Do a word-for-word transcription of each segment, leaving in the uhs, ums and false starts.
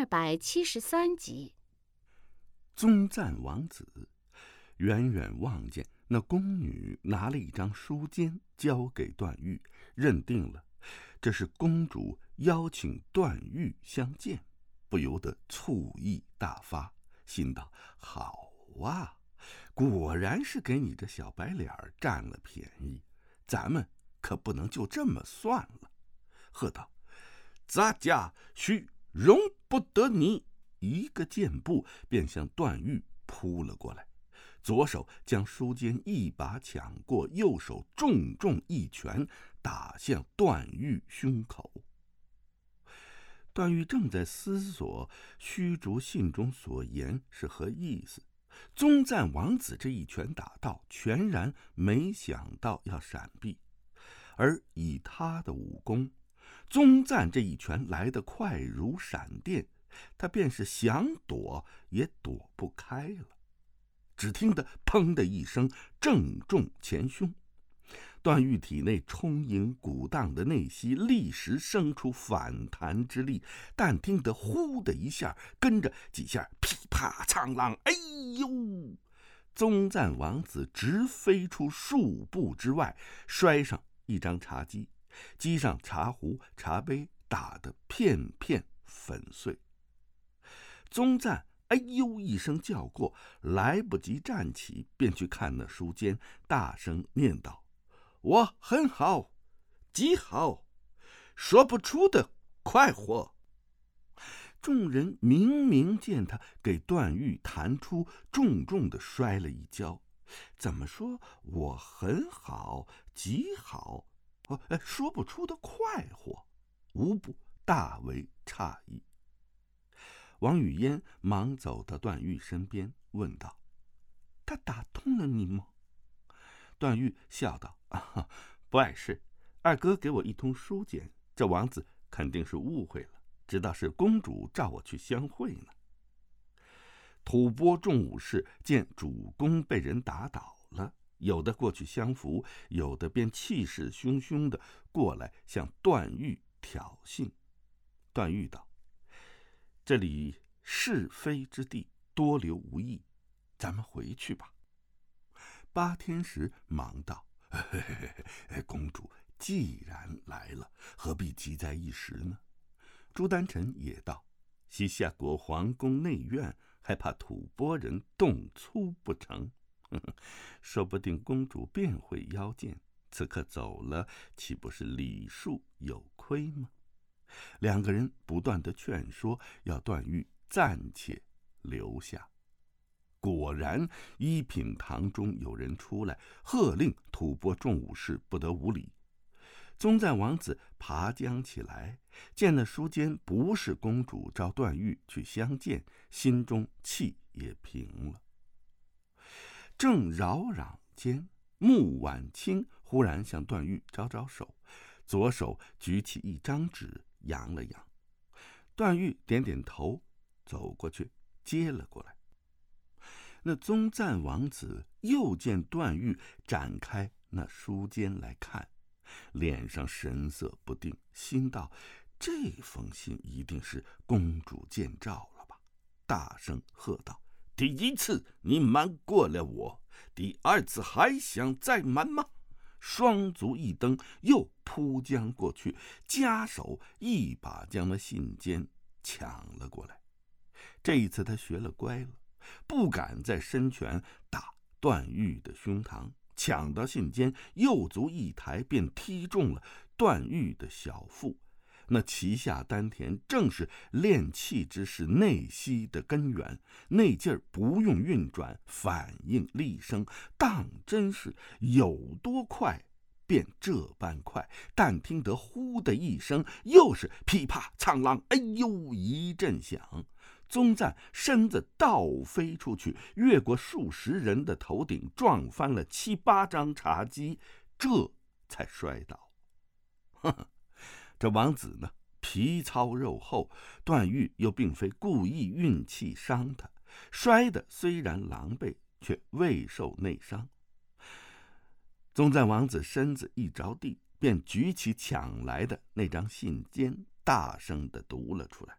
二百七十三集。 宗赞王子远远望见那宫女拿了一张书笺交给段誉，认定了这是公主邀请段誉相见，不由得醋意大发，心道：好啊，果然是给你这小白脸占了便宜，咱们可不能就这么算了。喝道：咱家须容不得你！一个箭步便向段誉扑了过来，左手将书笺一把抢过，右手重重一拳打向段誉胸口。段誉正在思索虚竹信中所言是何意思，宗赞王子这一拳打到，全然没想到要闪避，而以他的武功，宗赞这一拳来得快如闪电，他便是想躲也躲不开了。只听得砰的一声，正中前胸。段誉体内充盈鼓荡的内息立时生出反弹之力，但听得呼的一下，跟着几下噼啪苍啷，哎呦！宗赞王子直飞出数步之外，摔上一张茶几，机上茶壶茶杯打得片片粉碎。宗赞哎呦一声叫过，来不及站起，便去看那书笺，大声念道：我很好，极好，说不出的快活。众人明明见他给段誉弹出，重重的摔了一跤，怎么说我很好，极好，说不出的快活，无不大为诧异。王语嫣忙走到段誉身边，问道：他打动了你吗？段誉笑道：啊，不碍事，二哥给我一通书简，这王子肯定是误会了，知道是公主召我去相会呢。吐蕃众武士见主公被人打倒了，有的过去相扶，有的便气势汹汹的过来向段誉挑衅。段誉道：这里是非之地，多留无益，咱们回去吧。八天石忙道：嘿嘿嘿，公主既然来了，何必急在一时呢？朱丹臣也道：西夏国皇宫内院，还怕吐蕃人动粗不成？呵呵，说不定公主便会邀见，此刻走了，岂不是礼数有亏吗？两个人不断的劝说，要段誉暂且留下。果然一品堂中有人出来，喝令吐蕃众武士不得无礼。宗赞王子爬将起来，见那书笺不是公主召段誉去相见，心中气也平了。正扰攘间，穆婉清忽然向段誉招招手，左手举起一张纸扬了扬。段誉点点头，走过去接了过来。那宗赞王子又见段誉展开那书笺来看，脸上神色不定，心道：这封信一定是公主见诏了吧？大声喝道：第一次你瞒过了我，第二次还想再瞒吗？双足一蹬，又扑将过去，夹手一把将那信笺抢了过来。这一次他学了乖了，不敢再伸拳打段誉的胸膛，抢到信笺，右足一抬，便踢中了段誉的小腹。那脐下丹田正是练气之时内息的根源，那劲儿不用运转，反应厉声，当真是有多快便这般快。但听得呼的一声，又是噼啪苍啷，哎呦一阵响。宗赞身子倒飞出去，越过数十人的头顶，撞翻了七八张茶几，这才摔倒。呵呵，这王子呢，皮糙肉厚，段誉又并非故意运气伤他，摔得虽然狼狈，却未受内伤。宗赞王子身子一着地，便举起抢来的那张信笺，大声地读了出来。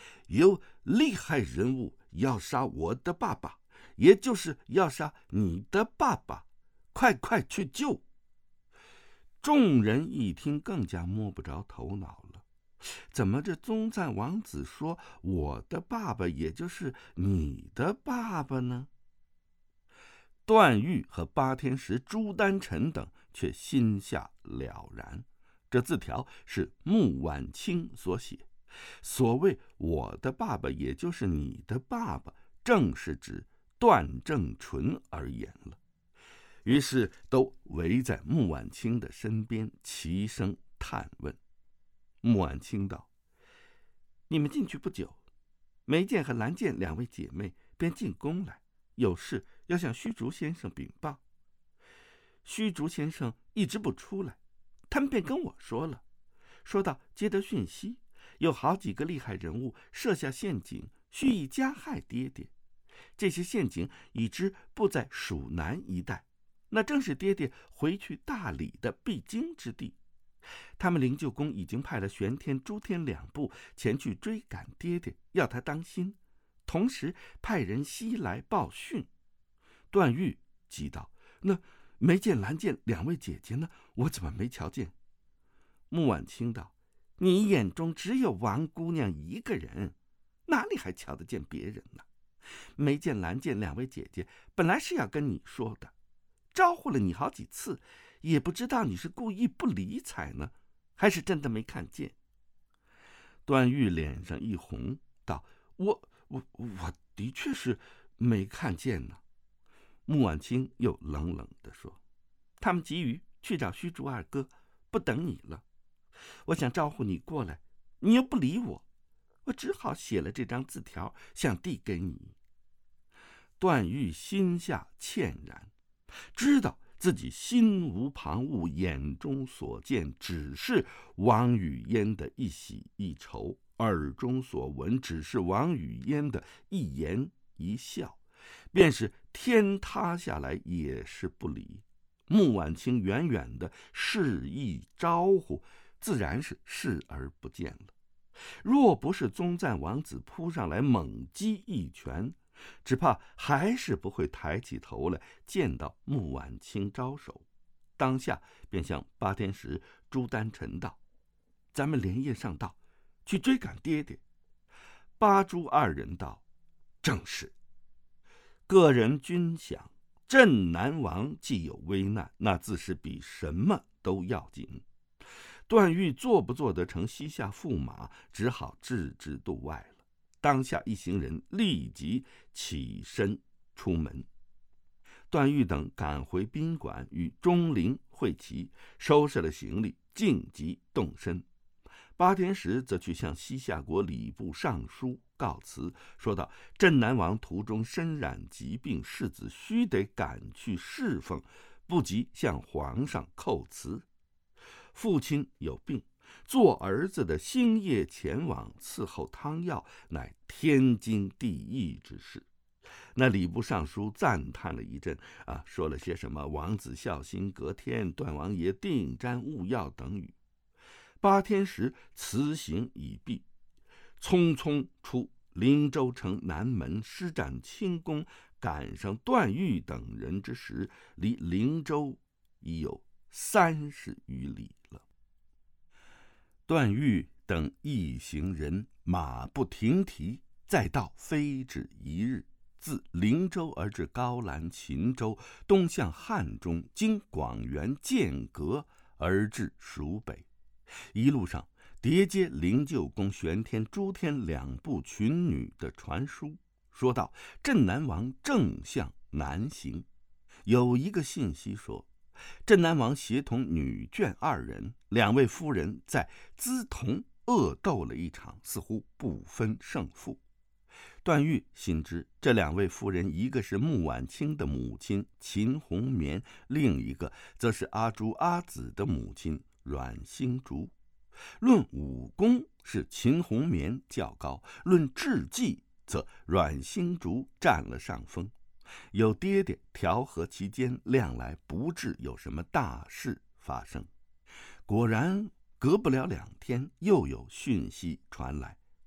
有厉害人物要杀我的爸爸，也就是要杀你的爸爸，快快去救！”众人一听，更加摸不着头脑了。怎么这宗赞王子说我的爸爸也就是你的爸爸呢？段誉和八天石、朱丹臣等却心下了然。这字条是穆婉清所写，所谓我的爸爸也就是你的爸爸，正是指段正淳而言了。于是都围在穆婉清的身边，齐声探问。穆婉清道：“你们进去不久，梅见和兰见两位姐妹便进宫来，有事要向虚竹先生禀报。虚竹先生一直不出来，他们便跟我说了，说到接得讯息，有好几个厉害人物设下陷阱，蓄意加害爹爹。这些陷阱已知布在蜀南一带，那正是爹爹回去大理的必经之地。他们灵鹫宫已经派了玄天、朱天两部前去追赶爹爹，要他当心，同时派人西来报讯。”段誉急道：“那梅见、兰见两位姐姐呢？我怎么没瞧见？”穆婉清道：“你眼中只有王姑娘一个人，哪里还瞧得见别人呢？梅见、兰见两位姐姐本来是要跟你说的，招呼了你好几次，也不知道你是故意不理睬呢，还是真的没看见。”段誉脸上一红，道：“我我我的确是没看见呢。”穆婉清又冷冷地说：“他们急于去找虚竹二哥，不等你了。我想招呼你过来，你又不理我，我只好写了这张字条，想递给你。”段誉心下歉然，知道自己心无旁骛，眼中所见只是王语嫣的一喜一愁，耳中所闻只是王语嫣的一言一笑，便是天塌下来也是不理。穆婉清远远的示意招呼，自然是视而不见了。若不是宗赞王子扑上来猛击一拳，只怕还是不会抬起头来见到穆婉清招手。当下便向八天石、朱丹臣道：“咱们连夜上道，去追赶爹爹。”八朱二人道：“正是。”个人均想，镇南王既有危难，那自是比什么都要紧。段誉做不做得成西夏驸马，只好置之度外了。当下一行人立即起身出门。段誉等赶回宾馆，与钟灵会齐，收拾了行李，径即动身。八天石则去向西夏国礼部尚书告辞，说道：“镇南王途中身染疾病，世子须得赶去侍奉，不及向皇上叩辞。父亲有病，做儿子的星夜前往伺候汤药，乃天经地义之事。”那礼部尚书赞叹了一阵，啊，说了些什么王子孝心隔天，段王爷定瞻勿要等语。八天石辞行已毕，匆匆出灵州城南门施展轻功，赶上段誉等人之时，离灵州已有三十余里了。段誉等一行人马不停蹄，再到非止一日，自灵州而至高兰、秦州，东向汉中，经广元、剑阁，而至蜀北。一路上叠接灵鹫宫玄天、朱天两部群女的传书，说道镇南王正向南行。有一个信息说，镇南王协同女眷二人，两位夫人在资潼恶斗了一场，似乎不分胜负。段誉心知这两位夫人，一个是穆婉清的母亲秦红棉，另一个则是阿朱阿紫的母亲阮星竹。论武功是秦红棉较高，论智计则阮星竹占了上风。有爹爹调和其间，量来不至有什么大事发生。果然隔不了两天，又有讯息传来，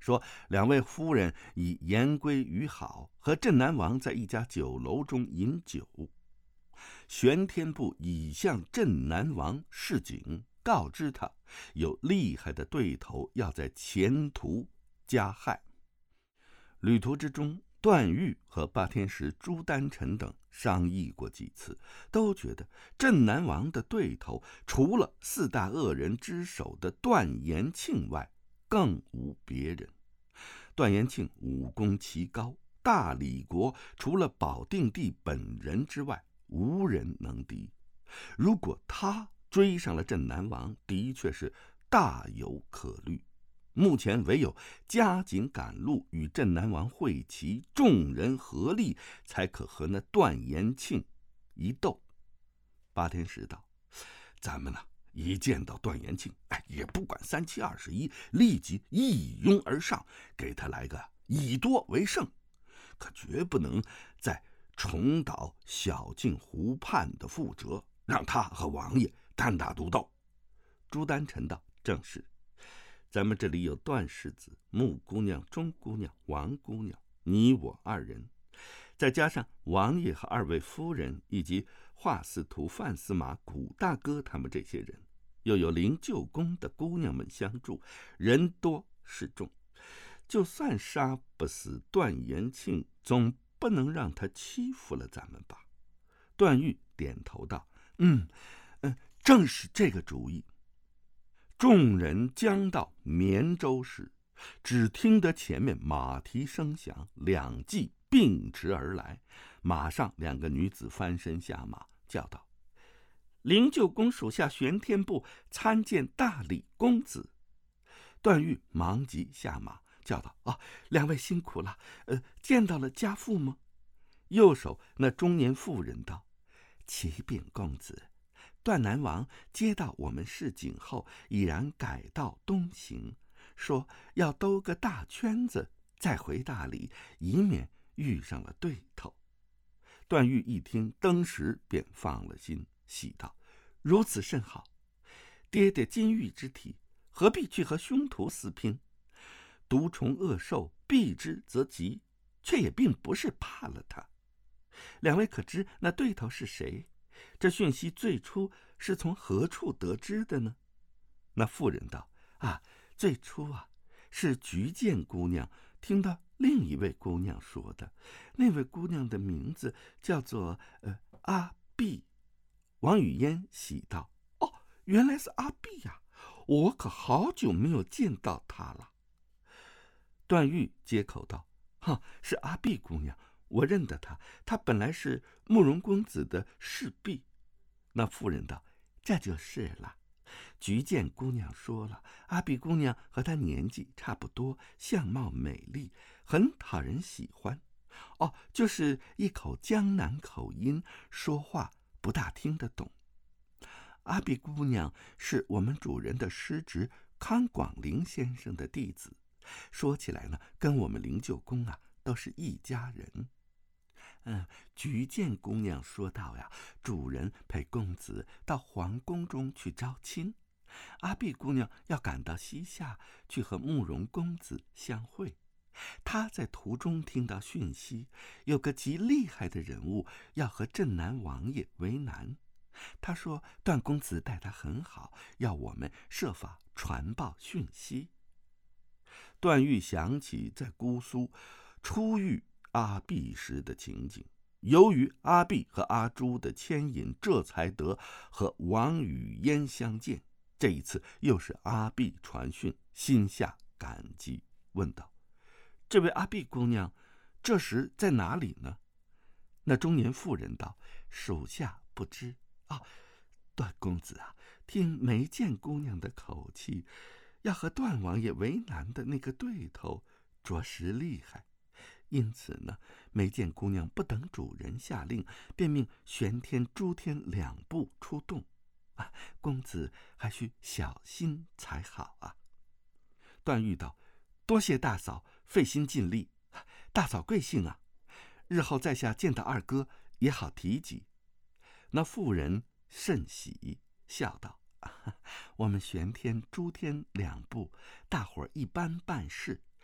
说两位夫人已言归于好，和镇南王在一家酒楼中饮酒。玄天部已向镇南王示警，告知他有厉害的对头要在前途加害。旅途之中，段誉和八天石、朱丹臣等商议过几次，都觉得镇南王的对头除了四大恶人之首的段延庆外，更无别人。段延庆武功奇高，大理国除了保定帝本人之外，无人能敌。如果他追上了镇南王，的确是大有可虑。目前唯有加紧赶路，与镇南王会齐，众人合力，才可和那段延庆一斗。八天石道：“咱们呢，一见到段延庆，哎，也不管三七二十一，立即一拥而上，给他来个以多为胜，可绝不能再重蹈小径湖畔的覆辙，让他和王爷单打独斗。”朱丹臣道：“正是。咱们这里有段世子、穆姑娘、钟姑娘、王姑娘，你我二人，再加上王爷和二位夫人，以及华司徒、范司马、古大哥他们这些人，又有灵鹫宫的姑娘们相助，人多势众，就算杀不死段延庆，总不能让他欺负了咱们吧？”段誉点头道：“嗯嗯，正是这个主意。”众人将到绵州时，只听得前面马蹄声响，两骑并驰而来。马上两个女子翻身下马，叫道：“灵鹫宫属下玄天部参见大理公子。”段誉忙急下马，叫道：“啊，两位辛苦了，呃，见到了家父吗？”右手那中年妇人道：“启禀公子，段南王接到我们示警后，已然改道东行，说要兜个大圈子再回大理，以免遇上了对头。”段誉一听，登时便放了心，喜道：“如此甚好，爹爹金玉之体，何必去和凶徒厮拼？毒虫恶兽避之则吉，却也并不是怕了他。两位可知那对头是谁？这讯息最初是从何处得知的呢？”那妇人道：“啊，最初啊，是菊见姑娘听到另一位姑娘说的。那位姑娘的名字叫做呃阿碧。”王语嫣喜道：“哦，原来是阿碧呀、啊！我可好久没有见到她了。”段誉接口道：“哈，是阿碧姑娘，我认得她，她本来是慕容公子的侍婢。”那妇人道：“这就是了。菊见姑娘说了，阿碧姑娘和她年纪差不多，相貌美丽，很讨人喜欢。哦，就是一口江南口音，说话不大听得懂。阿碧姑娘是我们主人的师侄康广陵先生的弟子，说起来呢，跟我们灵鹫宫啊都是一家人。嗯，菊见姑娘说道呀，主人陪公子到皇宫中去招亲，阿碧姑娘要赶到西夏去和慕容公子相会。她在途中听到讯息，有个极厉害的人物要和镇南王爷为难。她说段公子待她很好，要我们设法传报讯息。”段誉想起在姑苏初遇阿碧时的情景，由于阿碧和阿朱的牵引，这才得和王语嫣相见。这一次又是阿碧传讯，心下感激，问道：“这位阿碧姑娘这时在哪里呢？”那中年妇人道：“属下不知啊。段公子啊，听梅见姑娘的口气，要和段王爷为难的那个对头着实厉害，因此呢，梅见姑娘不等主人下令，便命玄天、朱天两部出动。啊，公子还需小心才好啊。”段誉道：“多谢大嫂费心尽力，大嫂贵姓啊？日后在下见到二哥也好提及。”那妇人甚喜，笑道：“我们玄天、朱天两部，大伙儿一般办事，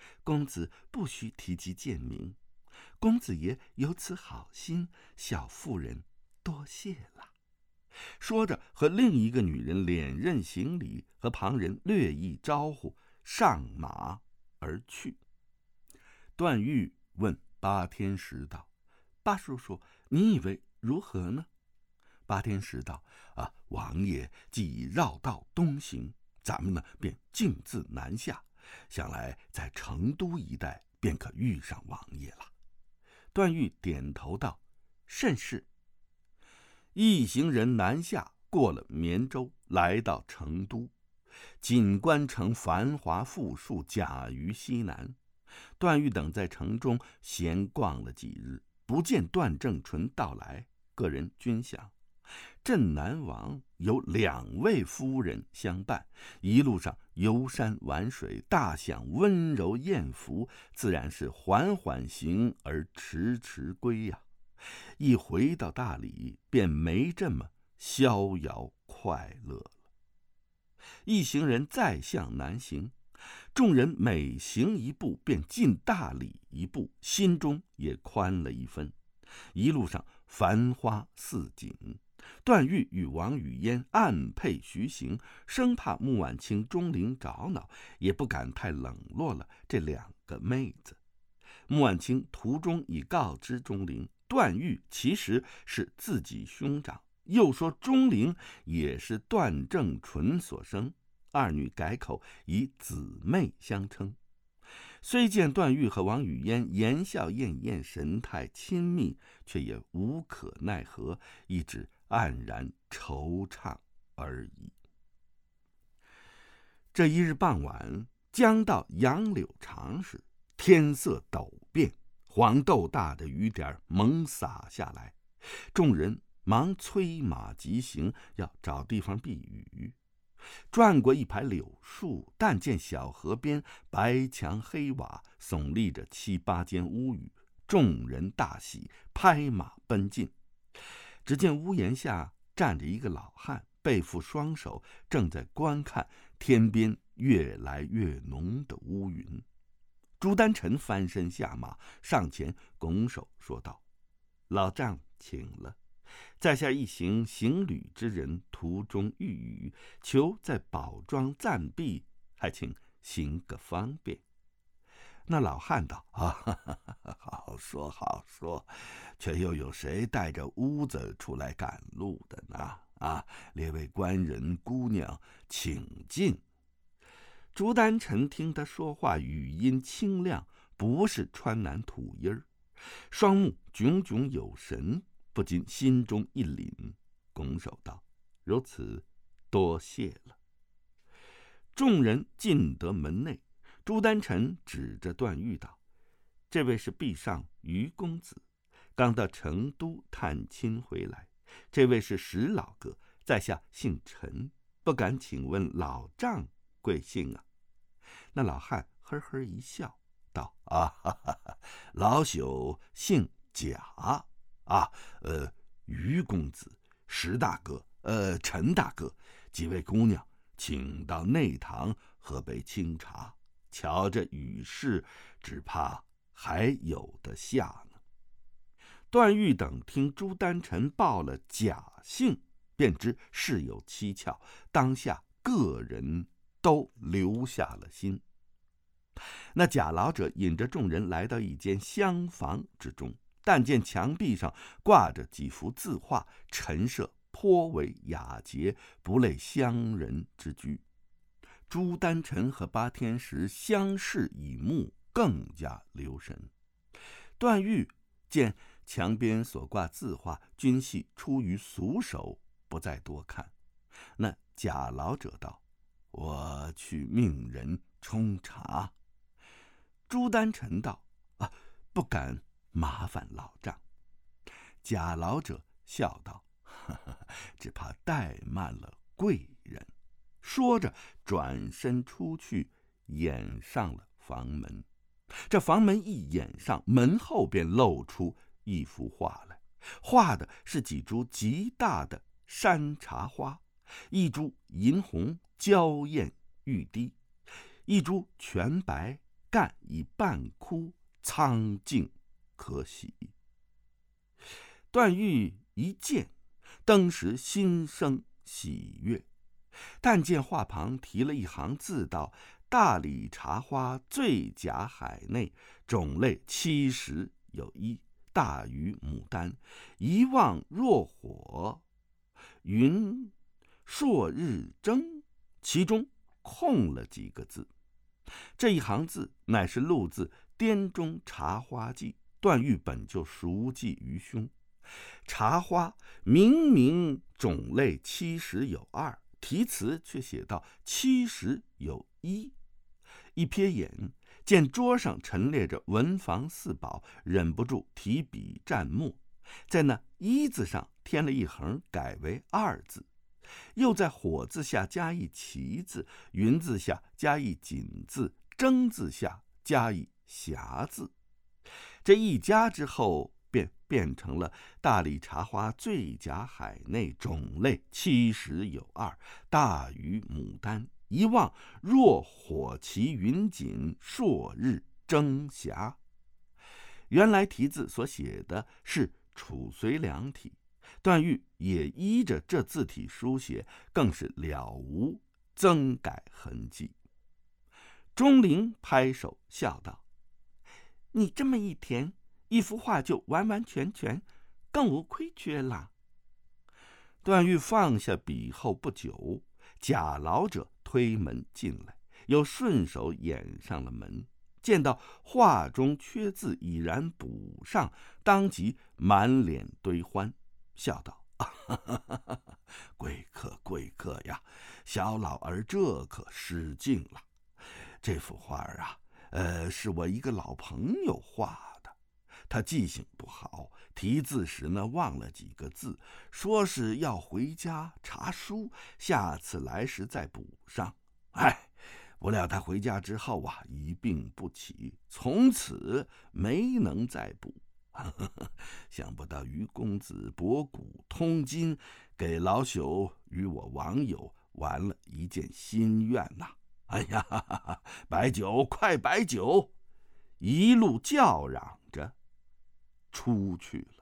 公子不须提及贱名。公子爷有此好心，小妇人多谢了。说着，和另一个女人连任行礼，和旁人略一招呼，上马而去。段誉问八天石道：“八叔叔，你以为如何呢？”八天石道：“啊，王爷既已绕道东行，咱们呢便径自南下，想来在成都一带便可遇上王爷了。”段誉点头道：“甚是。”一行人南下，过了绵州，来到成都。锦官城繁华富庶，甲于西南。段誉等在城中闲逛了几日，不见段正淳到来，个人均想，镇南王有两位夫人相伴，一路上游山玩水，大享温柔艳福，自然是缓缓行而迟迟归呀、啊。一回到大理，便没这么逍遥快乐了。一行人再向南行，众人每行一步，便进大理一步，心中也宽了一分。一路上繁花似锦，段誉与王语嫣暗配徐行，生怕穆婉清、钟灵找恼，也不敢太冷落了这两个妹子。穆婉清途中已告知钟灵，段誉其实是自己兄长，又说钟灵也是段正淳所生，二女改口以姊妹相称。虽见段誉和王语嫣言笑晏晏，神态亲密，却也无可奈何，一直黯然惆怅而已。这一日傍晚，将到杨柳长时，天色陡变，黄豆大的雨点猛洒下来，众人忙催马急行，要找地方避雨。转过一排柳树，但见小河边白墙黑瓦，耸立着七八间屋宇，众人大喜，拍马奔进。只见屋檐下站着一个老汉，背负双手，正在观看天边越来越浓的乌云。朱丹臣翻身下马，上前拱手说道：“老丈请了。在下一行行旅之人，途中遇雨，求在宝庄暂避，还请行个方便。”那老汉道：“啊，哈哈哈，好说好说，却又有谁带着屋子出来赶路的呢？啊，列位官人姑娘，请进。”朱丹臣听他说话，语音清亮，不是川南土音儿，双目炯炯有神，不禁心中一凛，拱手道：“如此，多谢了。”众人进得门内，朱丹臣指着段誉道：“这位是壁上于公子，刚到成都探亲回来。这位是石老哥，在下姓陈，不敢请问老丈贵姓啊？”那老汉呵呵一笑，道：“啊哈哈哈，老朽姓贾啊，呃，于公子、石大哥、呃，陈大哥，几位姑娘，请到内堂喝杯清茶。瞧这雨势，只怕还有得下呢。”段誉等听朱丹臣报了贾姓，便知事有蹊跷，当下个人都留下了心。那贾老者引着众人来到一间厢房之中，但见墙壁上挂着几幅字画，陈设颇为雅洁，不类乡人之居。朱丹臣和八天石相视以目，更加留神。段誉见墙边所挂字画均系出于俗手，不再多看。那贾老者道：“我去命人冲茶。”朱丹臣道：“啊，不敢麻烦老丈。”贾老者笑道：“呵呵，只怕怠慢了贵人。”说着转身出去，掩上了房门。这房门一掩上，门后便露出一幅画来，画的是几株极大的山茶花，一株银红娇艳欲滴，一株全白干已半枯，苍劲可喜。段誉一见，当时心生喜悦，但见画旁提了一行字道：大理茶花最甲海内，种类七十有一，大于牡丹，一望若火，云朔日蒸，其中空了几个字。这一行字乃是录自《滇中茶花记》，段誉本就熟记于胸。茶花明明种类七十有二，题词却写到七十有一。一瞥眼，见桌上陈列着文房四宝，忍不住提笔蘸墨，在那一字上添了一横，改为二字，又在火字下加一其字，云字下加一锦字，蒸字下加一匣字。这一加之后，便变成了大理茶花最甲海内，种类七十有二，大于牡丹，一望若火旗云锦，朔日蒸霞。原来题字所写的是褚遂良体，段誉也依着这字体书写，更是了无增改痕迹。钟灵拍手笑道：你这么一填，一幅画就完完全全，更无亏缺了。段誉放下笔后不久，贾老者推门进来，又顺手掩上了门，见到画中缺字已然补上，当即满脸堆欢，笑道：贵客贵客呀，小老儿这可失敬了。这幅画啊，呃，是我一个老朋友画的，他记性不好，题字时呢忘了几个字，说是要回家查书，下次来时再补上。哎，不料他回家之后啊，一病不起，从此没能再补。想不到于公子博古通今，给老朽与我网友完了一件心愿呐、啊！哎呀，摆酒，快摆酒！一路叫嚷着出去了。